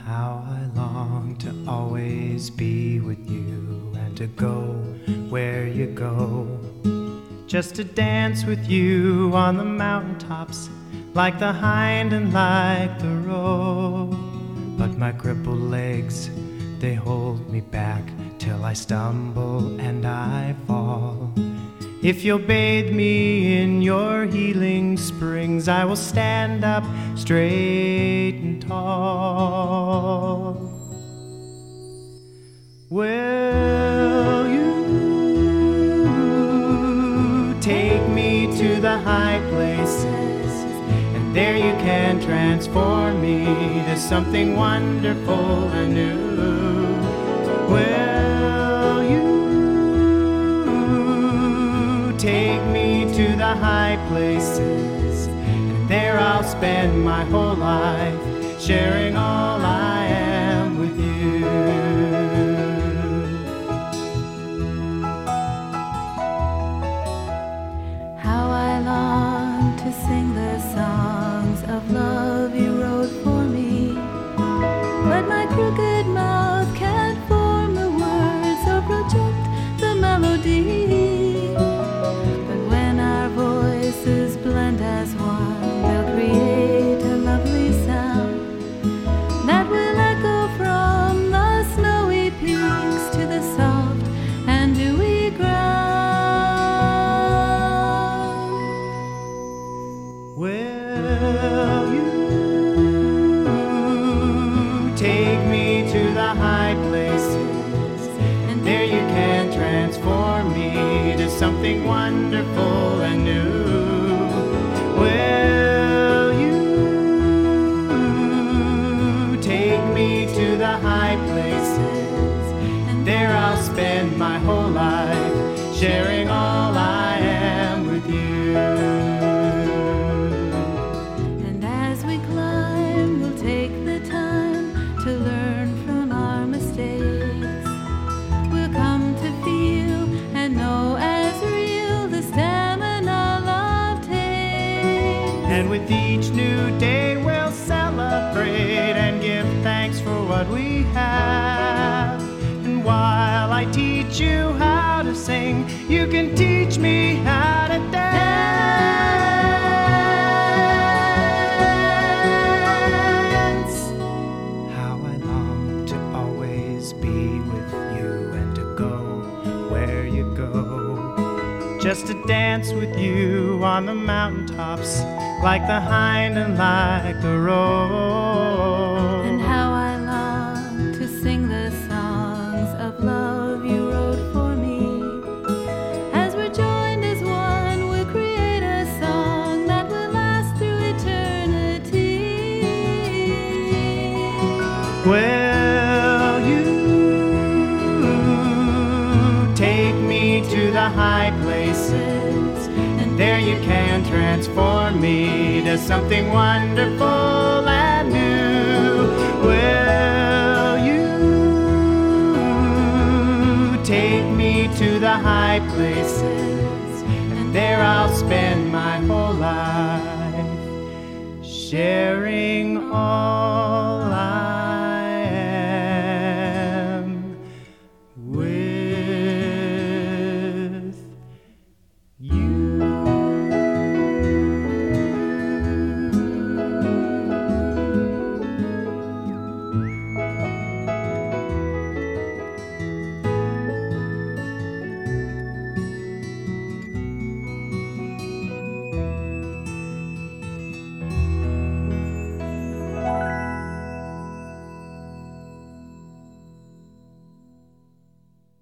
How I long to always be with you and to go where you go, just to dance with you on the mountaintops, like the hind and like the roe. But my crippled legs, they hold me back till I stumble and I fall. If you'll bathe me in your healing springs, I will stand up straight and tall. Will you take me to the high places, and there you can transform me to something wonderful and new? Will you take me to the high places, and there I'll spend my whole life sharing all I am with you. How I long to sing the songs of love you wrote for me, but my crooked mouth can't form the words or project the melody. Blend as one, they'll create a lovely sound that will echo from the snowy peaks to the soft and dewy ground. Will you take me to the high places, and there you can transform me to something wonderful and new? Will you take me to the high places, and there I'll spend my whole life sharing all I am with you. And as we climb, we'll take the time to learn from our mistakes. We'll come to feel and know as real the stamina love takes. And with each new day we'll celebrate and give thanks for what we have. And while I teach you how to sing, you can teach me how to dance. How I long to always be with you and to go where you go, just to dance with you on the mountaintops, like the hind and like the roe. And how I long to sing the songs of love you wrote for me. As we're joined as one, we'll create a song that will last through eternity. Will you take me to the high places, and there you can transform me to something wonderful and new? Will you take me to the high places, and there I'll spend my whole life sharing all